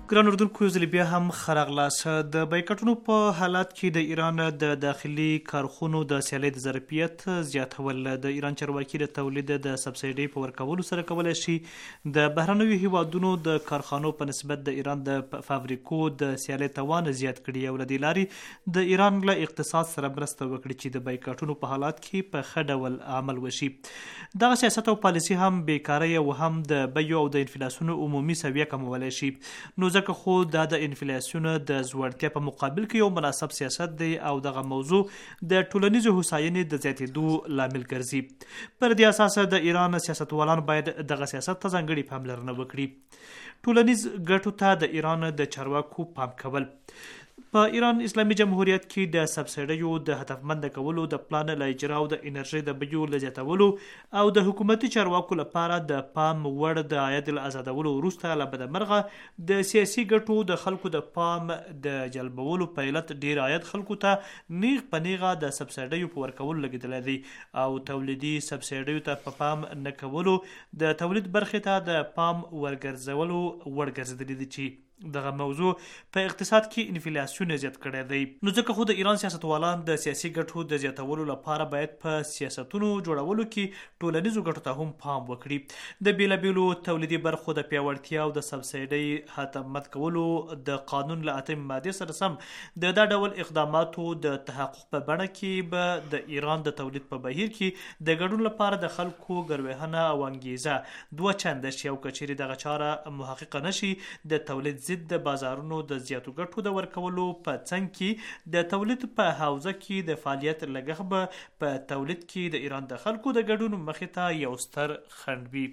ګران اردوونکو یو ځل بیا هم ښه راغلاست. د بایکاټونو په حالات کې د ایران د داخلي کارخونو د سیالۍ د ظرفیت زیاتول د ایران چارواکي د تولید د سبسایډي په ورکولو سره کولی شي د بهرنیو هیوادونو د کارخانو په نسبت د ایران د فابریکو د سیالۍ توان زیات کړي او له دې لارې د ایران له اقتصاد سره مرسته وکړي چې د بایکاټونو په حالات کې په ښه ډول عمل وشي. دغه سیاست او پالیسي هم بیکارۍ او هم د بیو او د انفلاسیون عمومي سویه کمولی شي. نو ځکه خو دا د انفلاسیون د زوړتیا په مقابل کې یو مناسب سیاست دی او دغه موضوع د ټولنیزو هوساینې د زیاتېدو لامل ګرځي. پر دې اساس د ایران سیاستوالان باید دغه سیاست ته ځانګړې پاملرنه وکړي. ټولنیز ګټو ته د ایران د چارواکو پام کول. په ایران اسلامي جمهوریت کې د سبسایډیو د هدفمند کولو د پلان له اجرا او د انرژي د بیو له زیاتولو او د حکومتي چارواکو لپاره د پام وړ د عاید له آزادولو وروسته له بدمرغه د سیاسي ګټو د خلکو د پام د جلبولو په علت ډیر عاید خلکو ته نیغ په نیغه د سبسایډیو په ورکولو لګېدلی دی او تولیدي سبسایډیو ته په پام نه کولو د تولید برخې ته د پام ورګرځولو وړ ګرځېدلی دی چې دغه موضوع په اقتصاد کې انفلاسیون زیات کړی دی. نو ځکه خو د ایران سیاستوالان د سیاسي ګټو د زیاتولو لپاره باید په سیاستونو جوړولو کې ټولنیزو ګټو ته هم پام وکړي. د بیلابیلو تولیدي برخو د پیاوړتیا او د سبسایډۍ حتمت کولو د قانون له 8 مادې سره سم د دا ډول اقداماتو د تحقق په بڼه کې به د ایران د تولید په بهیر کې د ګډون لپاره د خلکو ګروهنه او انګیزه دوه چنده شي او کچېرې دغه چاره محققه نشي د تولید ضد د بازارونو د زیاتو ګټو د ورکولو په څنګ کې د تولید په حوزه کې د فعالیت لګښت به په تولید کې د ایران د خلکو د ګډون مخې ته یو ستر خنډ وي.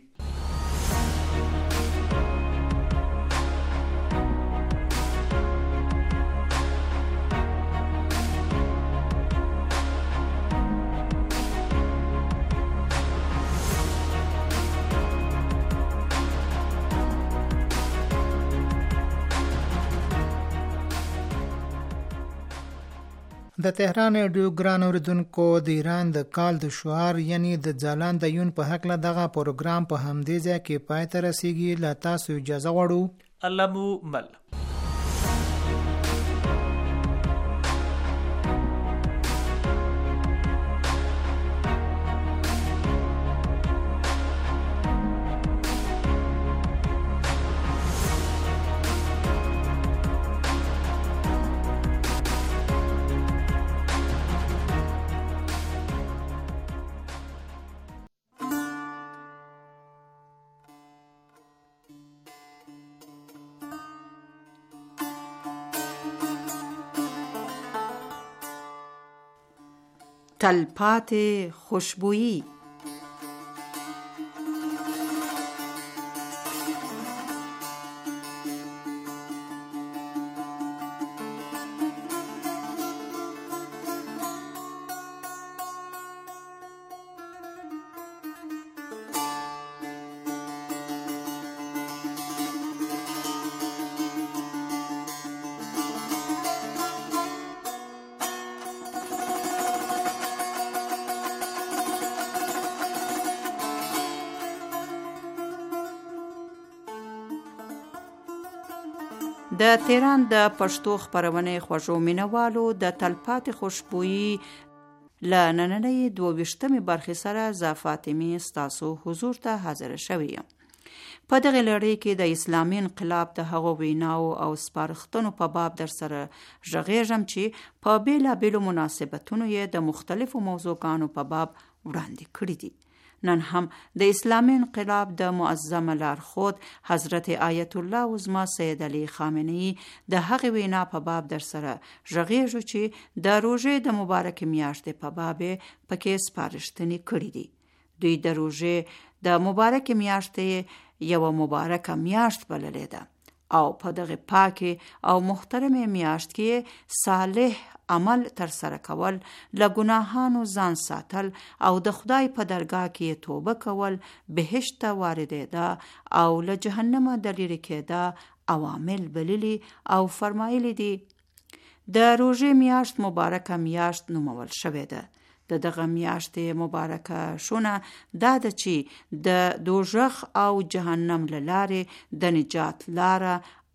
د تهران رادیو ګران اوریدونکو د ایران د کال د شعار یعنی د ځلان د یون په حق له دغه پروګرام په همدې ځای کې پای ته رسیږي. له تاسو اجازه غواړو. الله مو مل. تلپاتې خوشبویی. د تهران د پښتو خپرونې خوږو مینوالو د تلپاتې خوشبویی له نننۍ 22مې برخې سره زه فاطمه ستاسو حضور ته حاضر شوې یم. په دغه لړۍ کې د اسلامي انقلاب د هغو ویناو او سپارښتنو په باب در سره غږیږم چې په بیلابیلو مناسبتونو یې د مختلفو موضوعاتو په باب وړاندې کړي دي. نن هم د اسلامي انقلاب د معظم لارښود حضرت آیت الله عظما سید علی خامنه‌ای د هغې وینا په باب در سره غږیږو چې د روژې د مبارکې میاشتې په باب پکې سپارښتنې کړي دي. دوی د روژې د مبارکې میاشتې یو مبارکه میاشت بللې ده او په دغه پاکه او محترمه میاشت کې صالح عمل تر سره کول، له ګناهانو ځان ساتل او د خدای په درگاه کې توبه کول، بهشت ته واردېده او له جهنم د لرې کېده عوامل بللي او فرمایلي دي. د روژې میاشت مبارکه میاشت نومول شوې ده. د دغه میاشتې مبارکه شونه دا ده چې د دوزخ او جهنم له لارې د نجات لاره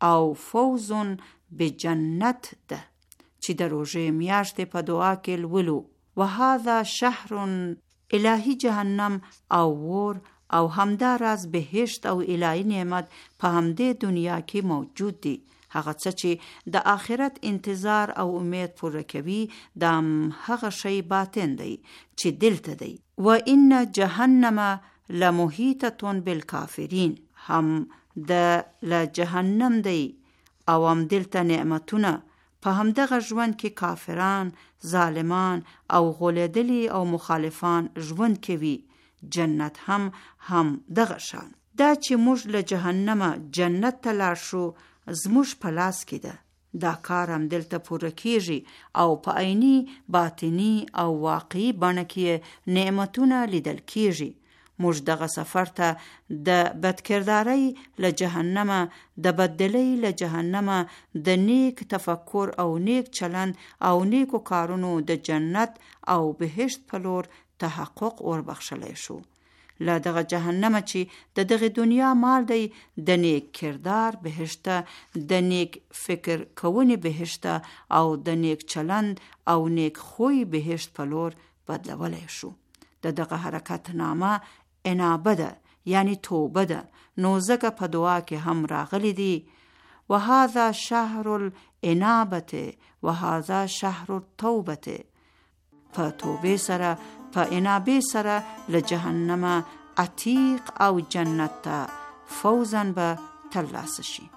او فوز بجنت ده چې د روژې میاشتې په دعا کې لولو. وهذا شهر الهی جهنم او ور او همدا راز بهشت او الهی نعمت په همدې دنیا کې موجود دي. هغه څه چې د آخرت انتظار او امید پوره کوي دا هغه شی باطن دی چې دلته دی. و ان جهنم لمحیطه بالکافرین، هم د جهنم دی او هم دلته نعمتونه په همدغه ژوند کې کافران، ظالمان او غولېدلي او مخالفان ژوند کوي. جنت هم دغه شان. دا چې موږ له جهنم جنت ته لاړ شو زموږ په لاس کې ده. دا کار هم دلته پوره کیږي او په عیني، باطنی او واقعي بڼه کې نعمتونه لیدل کیږي. موږ دغه سفر ته د بدکردارۍ له جهنم، د بددلۍ له جهنم، د نیک تفکر او نیک چلند او نیکو کارونو د جنت او بهشت په لور تحقق وربخښلی شو. له دغه جهنم چې د دغه دنیا مال دی د نیک کردار بهشت، د نیک فکر کوونی بهشت او د نیک چلند او نیک خوی بهشت په لور بدلولی شو. د دغه حرکت نامه انابه ده، یعنی توبه ده. نو ځکه په دعا کې هم راغلی دی وهذا شهر الانابه وهذا شهر التوبه. په توبه سره، په انابه سره له جهنم عتیق او جنت ته فوزن به ترلاسه شي.